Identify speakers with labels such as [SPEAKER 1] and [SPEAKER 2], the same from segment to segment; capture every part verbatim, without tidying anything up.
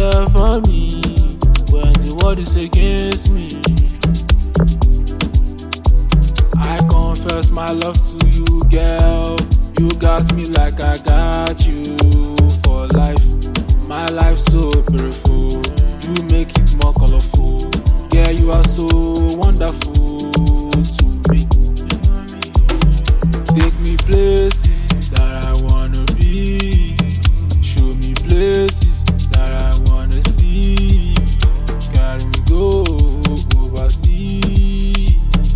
[SPEAKER 1] there for me when the world is against me. I confess my love to you, girl. You got me like I got you for life. My life so beautiful. You make it more colorful. Yeah, you are so wonderful to me. Take me places that I wanna be. Show me places that I wanna see. Carry me go overseas.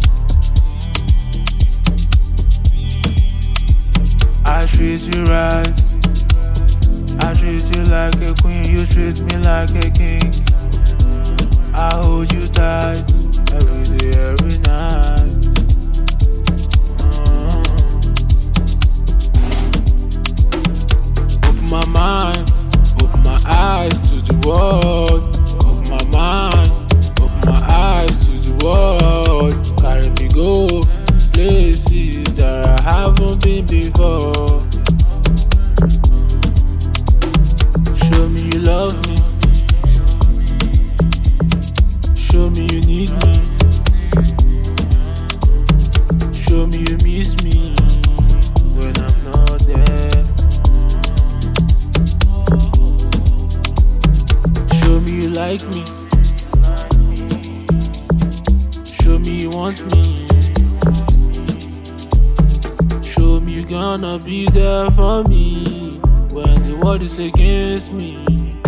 [SPEAKER 1] I treat you right. I treat you like a queen. You treat me like a king. I hold you tight every day, every night. uh. Open my mind, open my eyes to the world. Open my mind, open my eyes to the world. Carry me go places that I haven't been before. Show me you love me. Show me you need me. Show me you miss me when I'm not there. Show me you like me. Show me you want me. Show me you gonna be there for me when the world is against me.